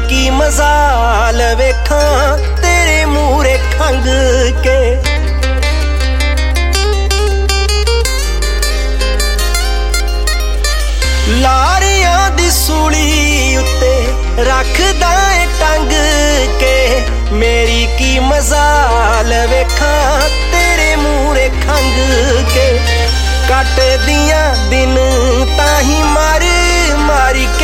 की मजाल वेखा तेरे मूरे खंग के। लारियां दी सूली उत्ते रखदा है टंग के, मेरी की मजाल वेखा तेरे मूरे खंग के। कट दियां दिन ताही मार मारी के